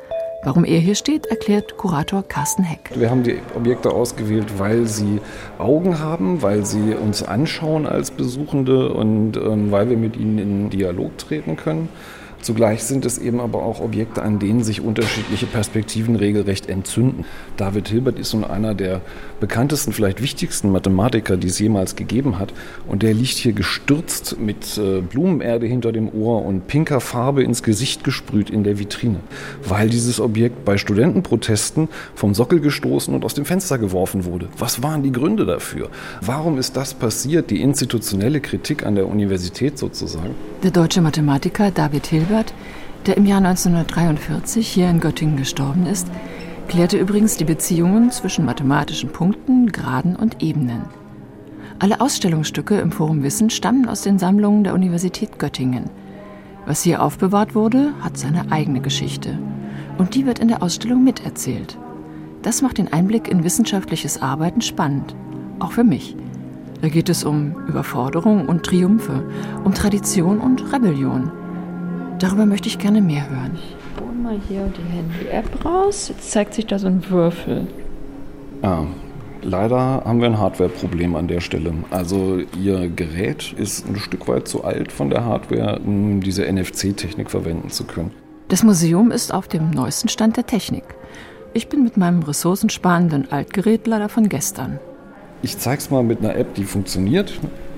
Warum er hier steht, erklärt Kurator Carsten Heck. Wir haben die Objekte ausgewählt, weil sie Augen haben, weil sie uns anschauen als Besuchende und weil wir mit ihnen in Dialog treten können. Zugleich sind es eben aber auch Objekte, an denen sich unterschiedliche Perspektiven regelrecht entzünden. David Hilbert ist nun einer der bekanntesten, vielleicht wichtigsten Mathematiker, die es jemals gegeben hat. Und der liegt hier gestürzt mit Blumenerde hinter dem Ohr und pinker Farbe ins Gesicht gesprüht in der Vitrine. Weil dieses Objekt bei Studentenprotesten vom Sockel gestoßen und aus dem Fenster geworfen wurde. Was waren die Gründe dafür? Warum ist das passiert? Die institutionelle Kritik an der Universität sozusagen. Der deutsche Mathematiker David Hilbert, der im Jahr 1943 hier in Göttingen gestorben ist, klärte übrigens die Beziehungen zwischen mathematischen Punkten, Graden und Ebenen. Alle Ausstellungsstücke im Forum Wissen stammen aus den Sammlungen der Universität Göttingen. Was hier aufbewahrt wurde, hat seine eigene Geschichte. Und die wird in der Ausstellung miterzählt. Das macht den Einblick in wissenschaftliches Arbeiten spannend. Auch für mich. Da geht es um Überforderung und Triumphe, um Tradition und Rebellion. Darüber möchte ich gerne mehr hören. Ich hole mal hier die Handy-App raus. Jetzt zeigt sich da so ein Würfel. Ja, leider haben wir ein Hardware-Problem an der Stelle. Also Ihr Gerät ist ein Stück weit zu alt von der Hardware, um diese NFC-Technik verwenden zu können. Das Museum ist auf dem neuesten Stand der Technik. Ich bin mit meinem ressourcensparenden Altgerät leider von gestern. Ich zeig's mal mit einer App, die funktioniert.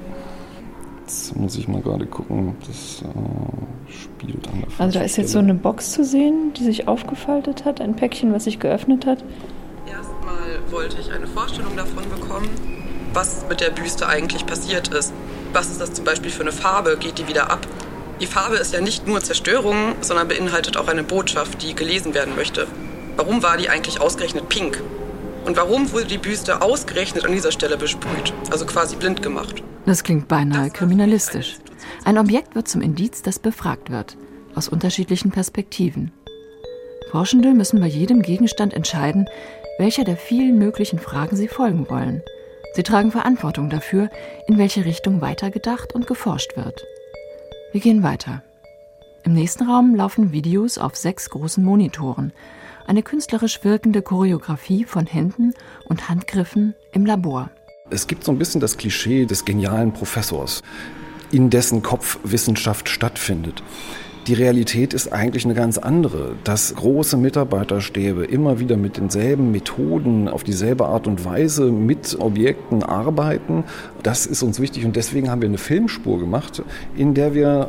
Jetzt muss ich mal gerade gucken, ob das spielt an der Also da ist jetzt so eine Box zu sehen, die sich aufgefaltet hat, ein Päckchen, was sich geöffnet hat. Erstmal wollte ich eine Vorstellung davon bekommen, was mit der Büste eigentlich passiert ist. Was ist das zum Beispiel für eine Farbe? Geht die wieder ab? Die Farbe ist ja nicht nur Zerstörung, sondern beinhaltet auch eine Botschaft, die gelesen werden möchte. Warum war die eigentlich ausgerechnet pink? Und warum wurde die Büste ausgerechnet an dieser Stelle besprüht, also quasi blind gemacht? Das klingt beinahe kriminalistisch. Ein Objekt wird zum Indiz, das befragt wird, aus unterschiedlichen Perspektiven. Forschende müssen bei jedem Gegenstand entscheiden, welcher der vielen möglichen Fragen sie folgen wollen. Sie tragen Verantwortung dafür, in welche Richtung weitergedacht und geforscht wird. Wir gehen weiter. Im nächsten Raum laufen Videos auf 6 großen Monitoren. Eine künstlerisch wirkende Choreografie von Händen und Handgriffen im Labor. Es gibt so ein bisschen das Klischee des genialen Professors, in dessen Kopf Wissenschaft stattfindet. Die Realität ist eigentlich eine ganz andere, dass große Mitarbeiterstäbe immer wieder mit denselben Methoden auf dieselbe Art und Weise mit Objekten arbeiten. Das ist uns wichtig und deswegen haben wir eine Filmspur gemacht, in der wir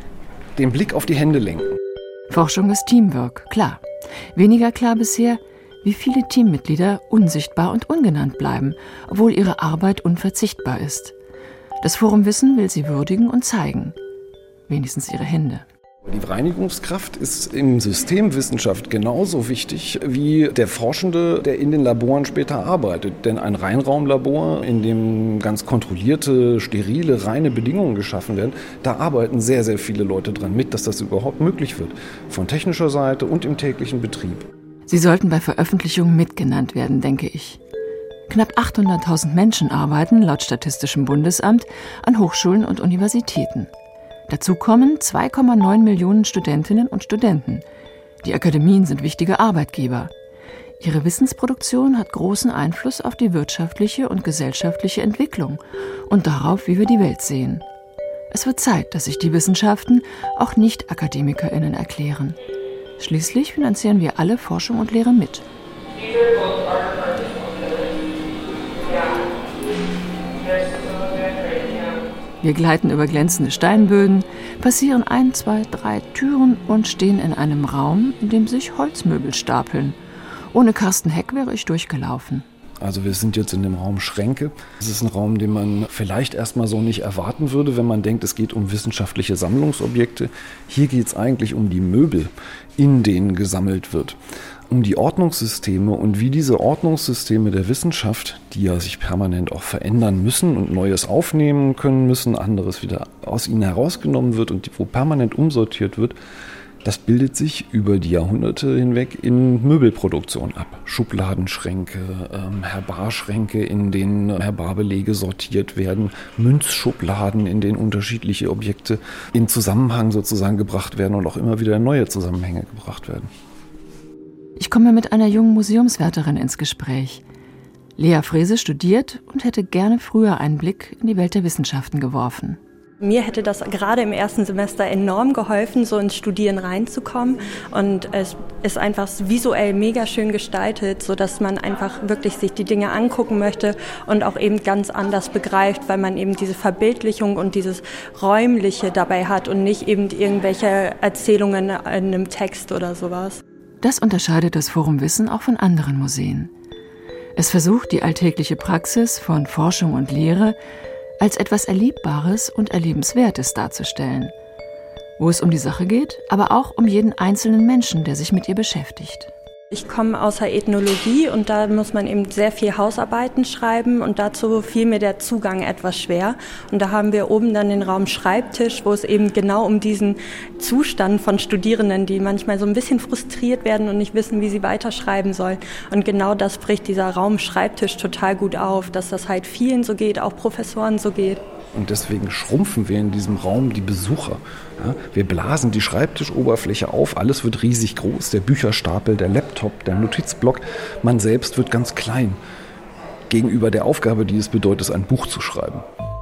den Blick auf die Hände lenken. Forschung ist Teamwork, klar. Weniger klar bisher, wie viele Teammitglieder unsichtbar und ungenannt bleiben, obwohl ihre Arbeit unverzichtbar ist. Das Forum Wissen will sie würdigen und zeigen. Wenigstens ihre Hände. Die Reinigungskraft ist im Systemwissenschaft genauso wichtig wie der Forschende, der in den Laboren später arbeitet. Denn ein Reinraumlabor, in dem ganz kontrollierte, sterile, reine Bedingungen geschaffen werden, da arbeiten sehr, sehr viele Leute dran mit, dass das überhaupt möglich wird. Von technischer Seite und im täglichen Betrieb. Sie sollten bei Veröffentlichungen mitgenannt werden, denke ich. Knapp 800.000 Menschen arbeiten, laut Statistischem Bundesamt, an Hochschulen und Universitäten. Dazu kommen 2,9 Millionen Studentinnen und Studenten. Die Akademien sind wichtige Arbeitgeber. Ihre Wissensproduktion hat großen Einfluss auf die wirtschaftliche und gesellschaftliche Entwicklung und darauf, wie wir die Welt sehen. Es wird Zeit, dass sich die Wissenschaften auch Nicht-AkademikerInnen erklären. Schließlich finanzieren wir alle Forschung und Lehre mit. Wir gleiten über glänzende Steinböden, passieren 1, 2, 3 Türen und stehen in einem Raum, in dem sich Holzmöbel stapeln. Ohne Carsten Heck wäre ich durchgelaufen. Also wir sind jetzt in dem Raum Schränke. Das ist ein Raum, den man vielleicht erstmal so nicht erwarten würde, wenn man denkt, es geht um wissenschaftliche Sammlungsobjekte. Hier geht es eigentlich um die Möbel, in denen gesammelt wird. Um die Ordnungssysteme und wie diese Ordnungssysteme der Wissenschaft, die ja sich permanent auch verändern müssen und Neues aufnehmen können müssen, anderes wieder aus ihnen herausgenommen wird und wo permanent umsortiert wird, das bildet sich über die Jahrhunderte hinweg in Möbelproduktion ab. Schubladenschränke, Herbarschränke, in denen Herbarbelege sortiert werden, Münzschubladen, in denen unterschiedliche Objekte in Zusammenhang sozusagen gebracht werden und auch immer wieder in neue Zusammenhänge gebracht werden. Ich komme mit einer jungen Museumswärterin ins Gespräch. Lea Frese studiert und hätte gerne früher einen Blick in die Welt der Wissenschaften geworfen. Mir hätte das gerade im ersten Semester enorm geholfen, so ins Studieren reinzukommen. Und es ist einfach visuell mega schön gestaltet, sodass man einfach wirklich sich die Dinge angucken möchte und auch eben ganz anders begreift, weil man eben diese Verbildlichung und dieses Räumliche dabei hat und nicht eben irgendwelche Erzählungen in einem Text oder sowas. Das unterscheidet das Forum Wissen auch von anderen Museen. Es versucht, die alltägliche Praxis von Forschung und Lehre als etwas Erlebbares und Erlebenswertes darzustellen, wo es um die Sache geht, aber auch um jeden einzelnen Menschen, der sich mit ihr beschäftigt. Ich komme aus der Ethnologie und da muss man eben sehr viel Hausarbeiten schreiben und dazu fiel mir der Zugang etwas schwer. Und da haben wir oben dann den Raum Schreibtisch, wo es eben genau um diesen Zustand von Studierenden, die manchmal so ein bisschen frustriert werden und nicht wissen, wie sie weiterschreiben sollen. Und genau das bricht dieser Raum Schreibtisch total gut auf, dass das halt vielen so geht, auch Professoren so geht. Und deswegen schrumpfen wir in diesem Raum die Besucher. Ja, wir blasen die Schreibtischoberfläche auf, alles wird riesig groß, der Bücherstapel, der Laptop, der Notizblock, man selbst wird ganz klein gegenüber der Aufgabe, die es bedeutet, ein Buch zu schreiben.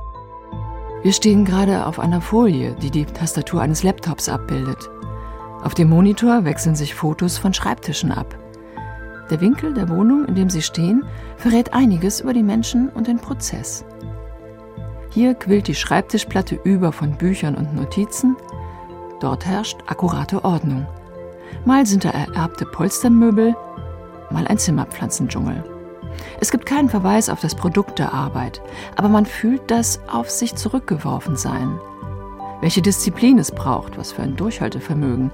Wir stehen gerade auf einer Folie, die die Tastatur eines Laptops abbildet. Auf dem Monitor wechseln sich Fotos von Schreibtischen ab. Der Winkel der Wohnung, in dem sie stehen, verrät einiges über die Menschen und den Prozess. Hier quillt die Schreibtischplatte über von Büchern und Notizen. Dort herrscht akkurate Ordnung. Mal sind da ererbte Polstermöbel, mal ein Zimmerpflanzendschungel. Es gibt keinen Verweis auf das Produkt der Arbeit, aber man fühlt das auf sich zurückgeworfen sein. Welche Disziplin es braucht, was für ein Durchhaltevermögen.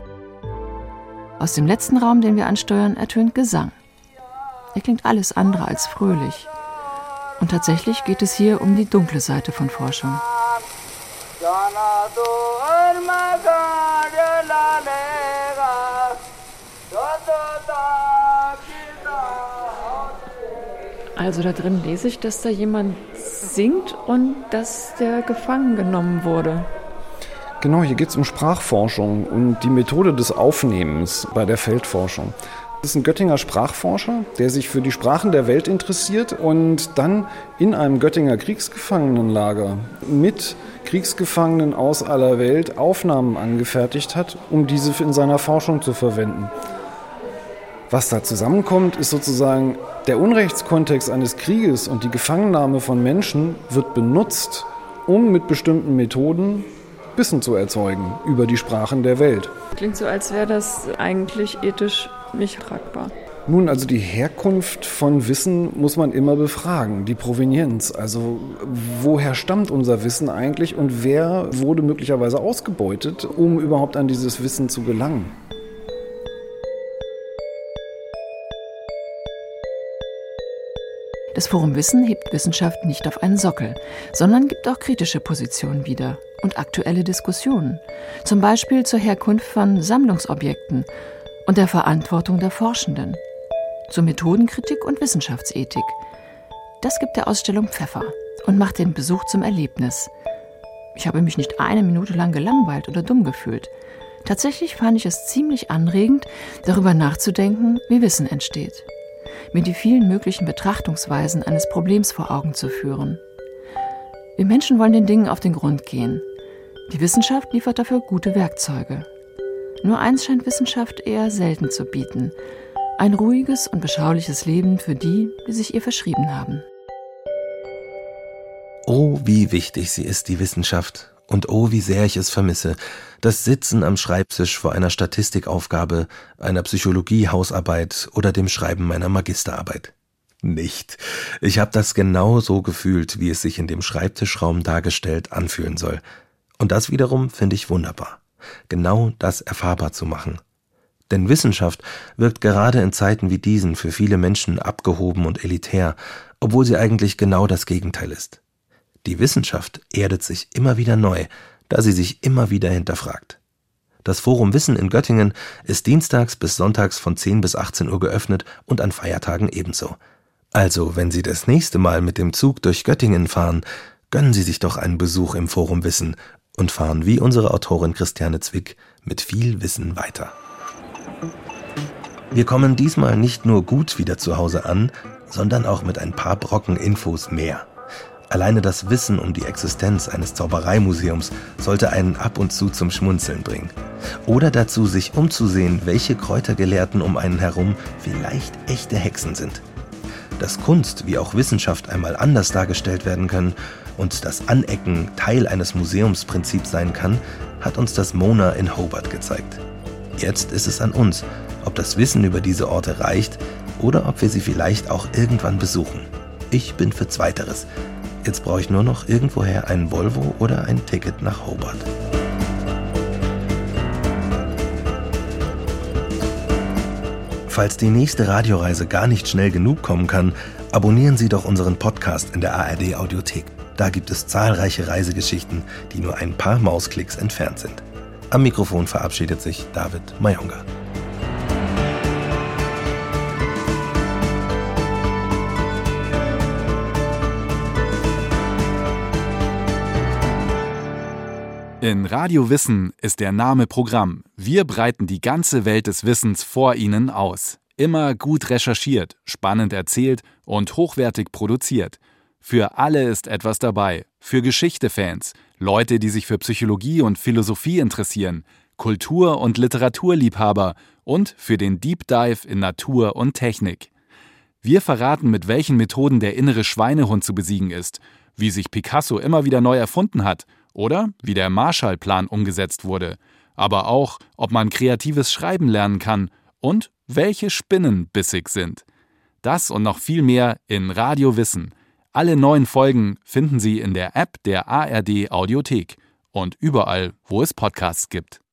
Aus dem letzten Raum, den wir ansteuern, ertönt Gesang. Er klingt alles andere als fröhlich. Und tatsächlich geht es hier um die dunkle Seite von Forschung. Also da drin lese ich, dass da jemand singt und dass der gefangen genommen wurde. Genau, hier geht es um Sprachforschung und die Methode des Aufnehmens bei der Feldforschung. Das ist ein Göttinger Sprachforscher, der sich für die Sprachen der Welt interessiert und dann in einem Göttinger Kriegsgefangenenlager mit Kriegsgefangenen aus aller Welt Aufnahmen angefertigt hat, um diese in seiner Forschung zu verwenden. Was da zusammenkommt, ist sozusagen der Unrechtskontext eines Krieges und die Gefangennahme von Menschen wird benutzt, um mit bestimmten Methoden Wissen zu erzeugen über die Sprachen der Welt. Klingt so, als wäre das eigentlich ethisch nicht tragbar. Nun, also die Herkunft von Wissen muss man immer befragen, die Provenienz. Also woher stammt unser Wissen eigentlich und wer wurde möglicherweise ausgebeutet, um überhaupt an dieses Wissen zu gelangen? Das Forum Wissen hebt Wissenschaft nicht auf einen Sockel, sondern gibt auch kritische Positionen wieder und aktuelle Diskussionen. Zum Beispiel zur Herkunft von Sammlungsobjekten und der Verantwortung der Forschenden, zur Methodenkritik und Wissenschaftsethik. Das gibt der Ausstellung Pfeffer und macht den Besuch zum Erlebnis. Ich habe mich nicht eine Minute lang gelangweilt oder dumm gefühlt. Tatsächlich fand ich es ziemlich anregend, darüber nachzudenken, wie Wissen entsteht. Mir die vielen möglichen Betrachtungsweisen eines Problems vor Augen zu führen. Wir Menschen wollen den Dingen auf den Grund gehen. Die Wissenschaft liefert dafür gute Werkzeuge. Nur eins scheint Wissenschaft eher selten zu bieten: ein ruhiges und beschauliches Leben für die, die sich ihr verschrieben haben. Oh, wie wichtig sie ist, die Wissenschaft. Und oh, wie sehr ich es vermisse. Das Sitzen am Schreibtisch vor einer Statistikaufgabe, einer Psychologie-Hausarbeit oder dem Schreiben meiner Magisterarbeit. Nicht. Ich habe das genau so gefühlt, wie es sich in dem Schreibtischraum dargestellt anfühlen soll. Und das wiederum finde ich wunderbar. Genau das erfahrbar zu machen. Denn Wissenschaft wirkt gerade in Zeiten wie diesen für viele Menschen abgehoben und elitär, obwohl sie eigentlich genau das Gegenteil ist. Die Wissenschaft erdet sich immer wieder neu, da sie sich immer wieder hinterfragt. Das Forum Wissen in Göttingen ist dienstags bis sonntags von 10 bis 18 Uhr geöffnet und an Feiertagen ebenso. Also, wenn Sie das nächste Mal mit dem Zug durch Göttingen fahren, gönnen Sie sich doch einen Besuch im Forum Wissen und fahren wie unsere Autorin Christiane Zwick mit viel Wissen weiter. Wir kommen diesmal nicht nur gut wieder zu Hause an, sondern auch mit ein paar Brocken Infos mehr. Alleine das Wissen um die Existenz eines Zaubereimuseums sollte einen ab und zu zum Schmunzeln bringen. Oder dazu, sich umzusehen, welche Kräutergelehrten um einen herum vielleicht echte Hexen sind. Dass Kunst wie auch Wissenschaft einmal anders dargestellt werden können und das Anecken Teil eines Museumsprinzips sein kann, hat uns das Mona in Hobart gezeigt. Jetzt ist es an uns, ob das Wissen über diese Orte reicht oder ob wir sie vielleicht auch irgendwann besuchen. Ich bin für Zweiteres. Jetzt brauche ich nur noch irgendwoher einen Volvo oder ein Ticket nach Hobart. Falls die nächste Radioreise gar nicht schnell genug kommen kann, abonnieren Sie doch unseren Podcast in der ARD Audiothek. Da gibt es zahlreiche Reisegeschichten, die nur ein paar Mausklicks entfernt sind. Am Mikrofon verabschiedet sich David Mayonga. In Radio Wissen ist der Name Programm. Wir breiten die ganze Welt des Wissens vor Ihnen aus. Immer gut recherchiert, spannend erzählt und hochwertig produziert. Für alle ist etwas dabei. Für Geschichte-Fans, Leute, die sich für Psychologie und Philosophie interessieren, Kultur- und Literaturliebhaber und für den Deep Dive in Natur und Technik. Wir verraten, mit welchen Methoden der innere Schweinehund zu besiegen ist, wie sich Picasso immer wieder neu erfunden hat oder wie der Marshallplan umgesetzt wurde, aber auch, ob man kreatives Schreiben lernen kann und welche Spinnen bissig sind. Das und noch viel mehr in Radio Wissen. Alle neuen Folgen finden Sie in der App der ARD Audiothek und überall, wo es Podcasts gibt.